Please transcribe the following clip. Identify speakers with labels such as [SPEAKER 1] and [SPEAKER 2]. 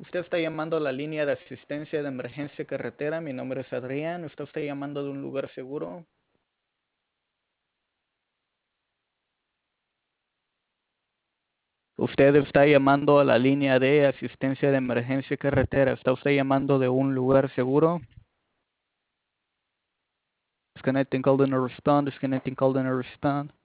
[SPEAKER 1] Usted está llamando a la línea de asistencia de emergencia carretera. Mi nombre es Adrián. Usted está llamando de un lugar seguro. Usted está llamando a la línea de asistencia de emergencia carretera. ¿Está usted llamando de un lugar seguro? Disconnecting, call in a respond. Disconnecting, call in a respond.